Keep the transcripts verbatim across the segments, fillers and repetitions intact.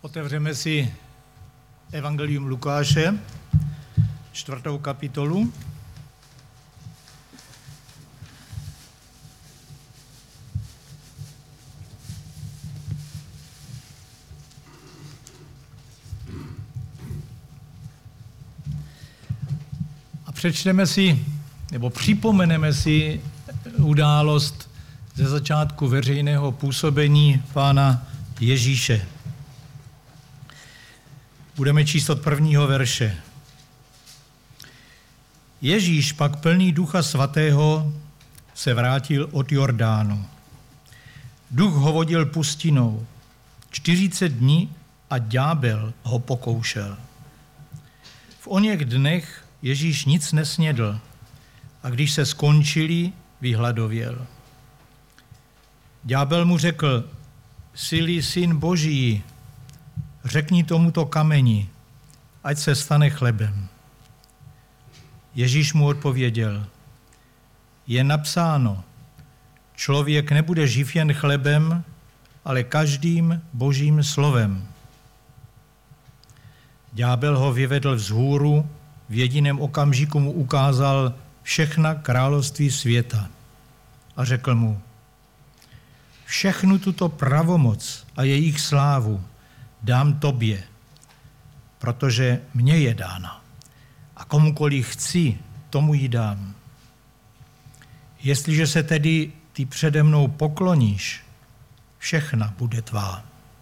Otevřeme si Evangelium Lukáše, čtvrtou kapitolu. A přečteme si, nebo připomeneme si událost ze začátku veřejného působení Pána Ježíše. Budeme číst od prvního verše. Ježíš pak plný Ducha Svatého se vrátil od Jordánu. Duch ho vodil pustinou čtyřicet dní a ďábel ho pokoušel. V oněch dnech Ježíš nic nesnědl a když se skončili, vyhladověl. Ďábel mu řekl, jsi-li syn Boží, řekni tomuto kameni, ať se stane chlebem. Ježíš mu odpověděl, je napsáno, člověk nebude živ jen chlebem, ale každým Božím slovem. Ďábel ho vyvedl vzhůru, v jediném okamžiku mu ukázal všechna království světa a řekl mu, všechnu tuto pravomoc a jejich slávu dám tobě, protože mně je dána. A komukoliv chci, tomu ji dám. Jestliže se tedy ty přede mnou pokloníš, všechna bude tvá.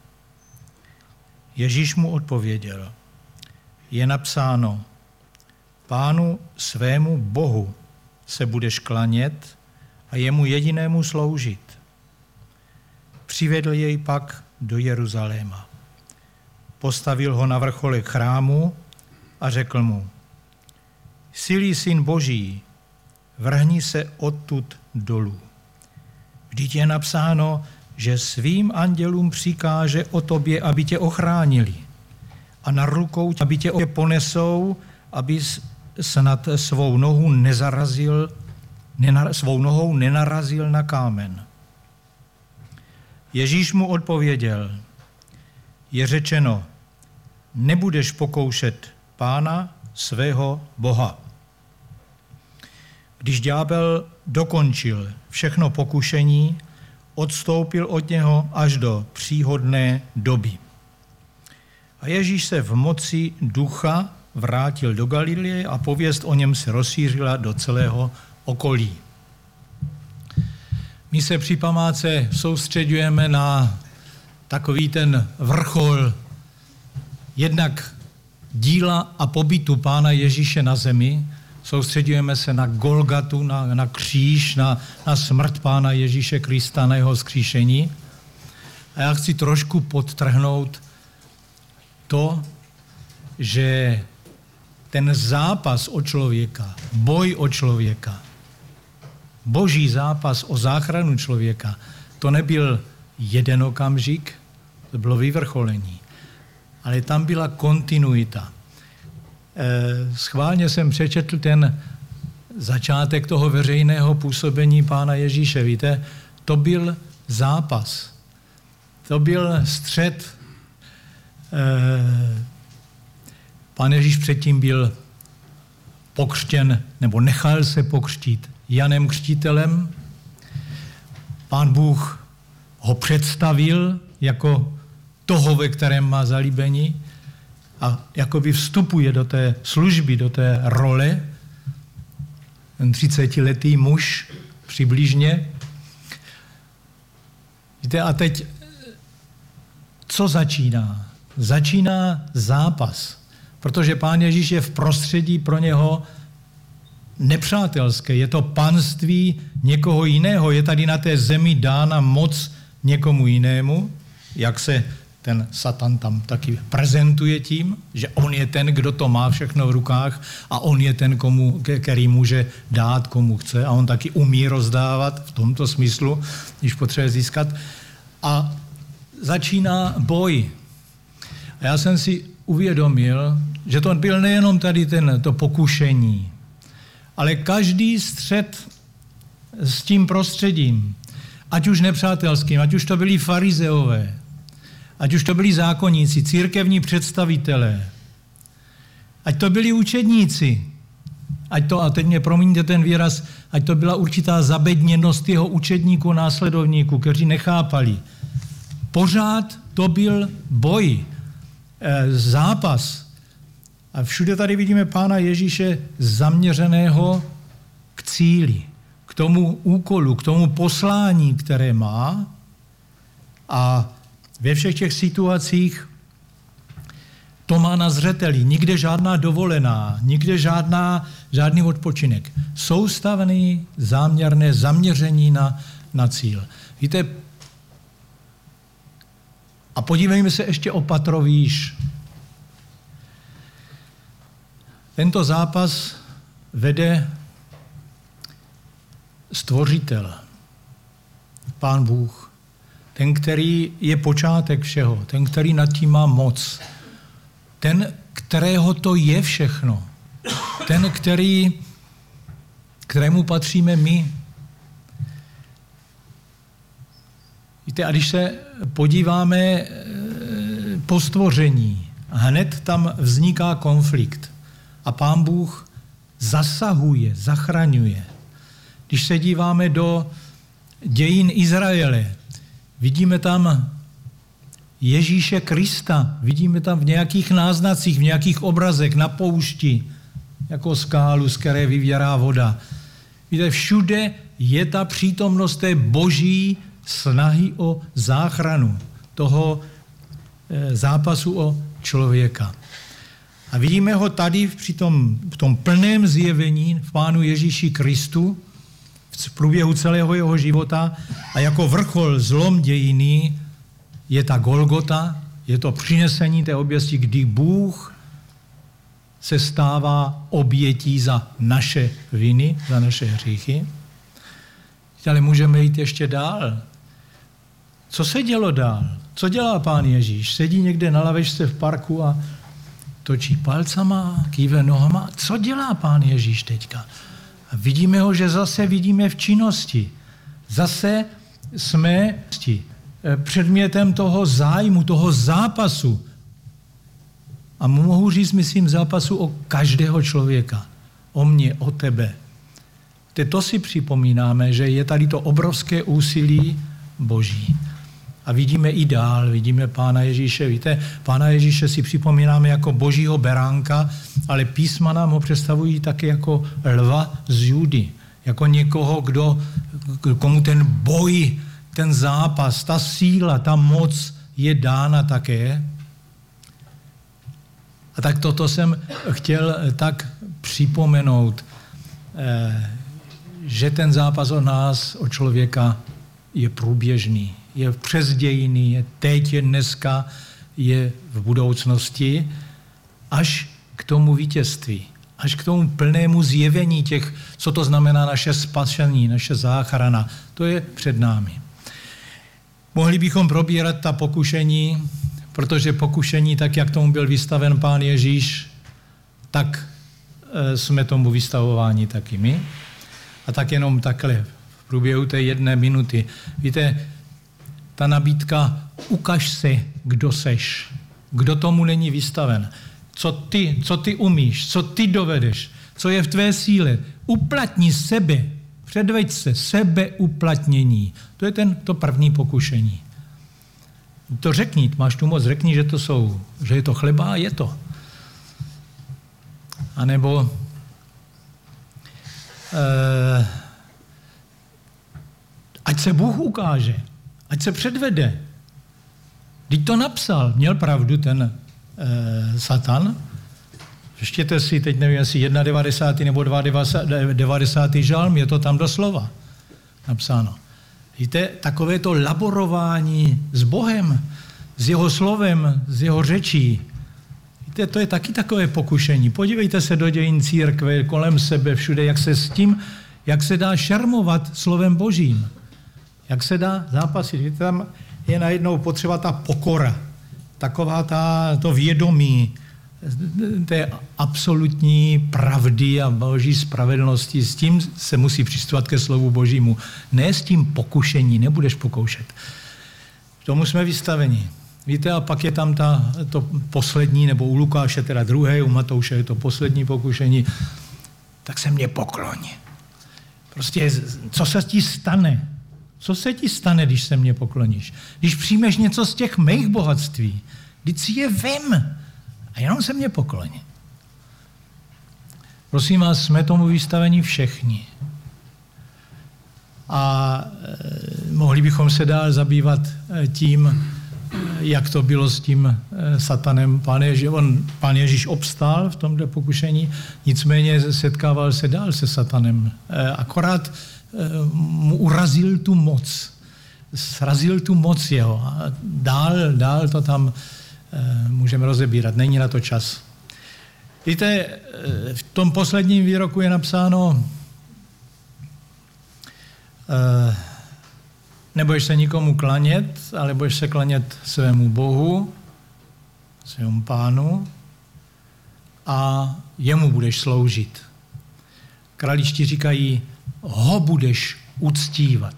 Ježíš mu odpověděl, je napsáno, Pánu svému Bohu se budeš klanět a jemu jedinému sloužit. Přivedl jej pak do Jeruzaléma. Postavil ho na vrcholek chrámu a řekl mu, jsi-li syn Boží, vrhni se odtud dolů. Vždyť je napsáno, že svým andělům přikáže o tobě, aby tě ochránili a na rukou, aby tě ponesou, aby snad svou nohu nezarazil, nenar, svou nohou nenarazil na kámen. Ježíš mu odpověděl, je řečeno, nebudeš pokoušet Pána svého Boha. Když ďábel dokončil všechno pokušení, odstoupil od něho až do příhodné doby. A Ježíš se v moci ducha vrátil do Galileje a pověst o něm se rozšířila do celého okolí. My se při památce soustředujeme na takový ten vrchol jednak díla a pobytu Pána Ježíše na zemi. Soustředujeme se na Golgatu, na, na kříž, na, na smrt Pána Ježíše Krista, na jeho vzkříšení. A já chci trošku podtrhnout to, že ten zápas o člověka, boj o člověka, boží zápas o záchranu člověka, to nebyl jeden okamžik, to bylo vyvrcholení. Ale tam byla kontinuita. E, schválně jsem přečetl ten začátek toho veřejného působení Pána Ježíše. Víte, to byl zápas. To byl střet. E, Pán Ježíš předtím byl pokřtěn, nebo nechal se pokřtít Janem Křtitelem. Pán Bůh ho představil jako toho, ve kterém má zalíbení a jakoby vstupuje do té služby, do té role. Ten třicetiletý muž přibližně. Víte, a teď co začíná? Začíná zápas, protože Pán Ježíš je v prostředí pro něho nepřátelské. Je to panství někoho jiného. Je tady na té zemi dána moc někomu jinému, jak se ten Satan tam taky prezentuje tím, že on je ten, kdo to má všechno v rukách a on je ten, komu, který může dát, komu chce a on taky umí rozdávat v tomto smyslu, když potřebuje získat. A začíná boj. A já jsem si uvědomil, že to byl nejenom tady ten, to pokušení, ale každý střet s tím prostředím, ať už nepřátelským, ať už to byli farizeové, ať už to byli zákonníci, církevní představitelé, ať to byli učedníci, ať to, a teď mě promiňte ten výraz, ať to byla určitá zabedněnost jeho učedníků, následovníků, kteří nechápali. Pořád to byl boj, zápas. A všude tady vidíme Pána Ježíše zaměřeného k cíli, k tomu úkolu, k tomu poslání, které má. A ve všech těch situacích to má na zřeteli. Nikde žádná dovolená, nikde žádná, žádný odpočinek. Soustavný, záměrné zaměření na, na cíl. Víte, a podívejme se ještě o patro výš. Tento zápas vede Stvořitel, Pán Bůh, ten, který je počátek všeho, ten, který nad tím má moc, ten, kterého to je všechno, ten, který, kterému patříme my. Víte, a když se podíváme po stvoření, hned tam vzniká konflikt a Pán Bůh zasahuje, zachraňuje. Když se díváme do dějin Izraele, vidíme tam Ježíše Krista, vidíme tam v nějakých náznacích, v nějakých obrazech na poušti, jako skálu, z které vyvěrá voda. Víte, všude je ta přítomnost té boží snahy o záchranu, toho zápasu o člověka. A vidíme ho tady při tom, v tom plném zjevení v Pánu Ježíši Kristu, v průběhu celého jeho života, a jako vrchol zlom dějiny je ta Golgota, je to přinesení té oběti, kdy Bůh se stává obětí za naše viny, za naše hříchy. Ale můžeme jít ještě dál. Co se dělo dál? Co dělá Pán Ježíš? Sedí někde na lavečce v parku a točí palcama, kýve nohama. Co dělá Pán Ježíš teďka? A vidíme ho, že zase vidíme v činnosti. Zase jsme předmětem toho zájmu, toho zápasu. A mohu říct, myslím, zápasu o každého člověka. O mě, o tebe. To si připomínáme, že je tady to obrovské úsilí Boží. A vidíme i dál, vidíme Pána Ježíše. Víte, Pána Ježíše si připomínáme jako Božího beránka, ale písma nám ho představují také jako lva z Judy. Jako někoho, kdo, komu ten boj, ten zápas, ta síla, ta moc je dána také. A tak toto jsem chtěl tak připomenout, že ten zápas o nás, o člověka, je průběžný, je přes dějiny, je teď, je dneska, je v budoucnosti, až k tomu vítězství, až k tomu plnému zjevení těch, co to znamená naše spasení, naše záchrana. To je před námi. Mohli bychom probírat ta pokušení, protože pokušení, tak jak tomu byl vystaven Pán Ježíš, tak jsme tomu vystavováni taky my. A tak jenom takhle v průběhu té jedné minuty. Víte, ta nabídka, ukaž se, kdo seš, kdo tomu není vystaven, co ty, co ty umíš, co ty dovedeš, co je v tvé síle. Uplatni sebe, předveď se, sebeuplatnění. To je ten, to první pokušení. To řekni, máš tu moc, řekni, že to jsou, že je to chleba a je to. A nebo eh, ať se Bůh ukáže, ať se předvede. Vždyť to napsal, měl pravdu ten eh, Satan. Přečtěte si, teď nevím, jestli devadesátý jedna nebo devadesátý druhý žalm, je to tam doslova napsáno. Víte, takové to laborování s Bohem, s jeho slovem, s jeho řečí, víte, to je taky takové pokušení. Podívejte se do dějin církve, kolem sebe, všude, jak se s tím, jak se dá šermovat slovem Božím. Jak se dá zápasit. Víte, tam je najednou potřeba ta pokora, taková ta, to vědomí té absolutní pravdy a Boží spravedlnosti. S tím se musí přistupovat ke slovu Božímu. Ne s tím pokušení, nebudeš pokoušet. K tomu jsme vystaveni. Víte, a pak je tam ta, to poslední, nebo u Lukáše teda druhé, u Matouše je to poslední pokušení, tak se mě pokloň. Prostě, co se ti stane? Co se ti stane, když se mě pokloníš? Když přijmeš něco z těch mých bohatství, když si je vem a jenom se mě pokloň. Prosím vás, jsme tomu vystaveni všichni. A e, mohli bychom se dál zabývat e, tím, e, jak to bylo s tím e, satanem. Pán Ježíš, on, pán Ježíš obstál v tomto pokušení, nicméně setkával se dál se satanem. E, akorát e, mu urazil tu moc. Srazil tu moc jeho. A dál, dál to tam e, můžeme rozebírat. Není na to čas. Víte, e, v tom posledním výroku je napsáno, Uh, nebudeš se nikomu klanět, ale budeš se klanět svému Bohu, svému Pánu a jemu budeš sloužit. Králíčti říkají, ho budeš uctívat.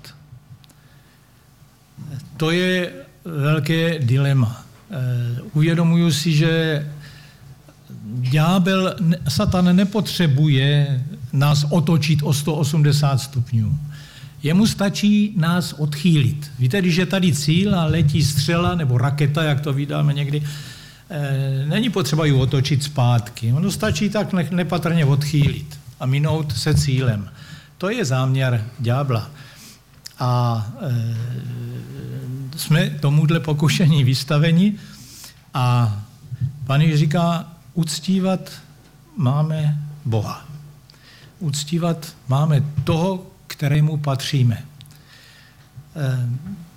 To je velké dilema. Uh, uvědomuju si, že ďábel, Satan nepotřebuje nás otočit o sto osmdesát stupňů. Jemu stačí nás odchýlit. Víte, když je tady cíl a letí střela nebo raketa, jak to vydáme někdy, e, není potřeba ji otočit zpátky. Ono stačí tak nepatrně odchýlit a minout se cílem. To je záměr ďábla. A e, jsme tomuhle pokušení vystaveni a Pán Ježíš říká, uctívat máme Boha. Uctívat máme toho, kterému patříme. E,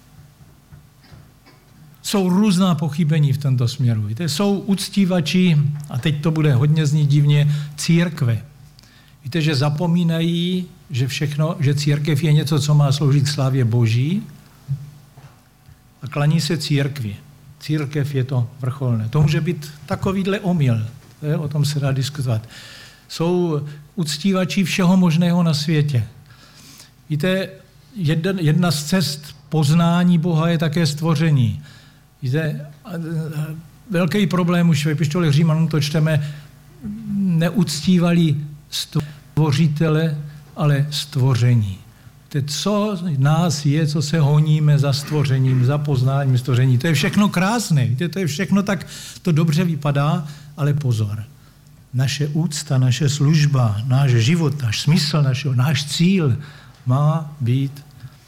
jsou různá pochybení v tomto směru. Víte, jsou uctívači, a teď to bude hodně znít divně, církve. Víte, že zapomínají, že všechno, že církev je něco, co má sloužit slávě Boží a klaní se církvi. Církev je to vrcholné. To může být takovýhle omyl. Je, o tom se dá diskutovat. Jsou uctívači všeho možného na světě. Víte, jedna, jedna z cest poznání Boha je také stvoření. Víte, velký problém už ve epištole Římanům to čteme, neuctívali stvořitele, ale stvoření. Víte, co nás je, co se honíme za stvořením, za poznáním stvoření. To je všechno krásné, víte, to je všechno tak, to dobře vypadá, ale pozor. Naše úcta, naše služba, náš život, náš smysl, náš, náš cíl má být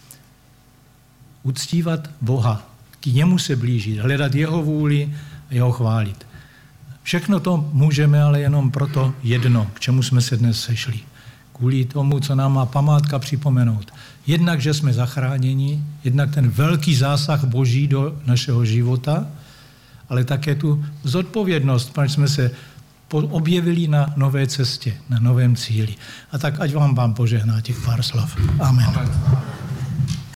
uctívat Boha, k němu se blížit, hledat jeho vůli a jeho chválit. Všechno to můžeme, ale jenom proto jedno, k čemu jsme se dnes sešli. Kvůli tomu, co nám má památka připomenout. Jednak, že jsme zachráněni, jednak ten velký zásah Boží do našeho života, ale také tu zodpovědnost, protože jsme se objevili na nové cestě, na novém cíli. A tak ať vám Pán požehná těch pár slov. Amen. Amen.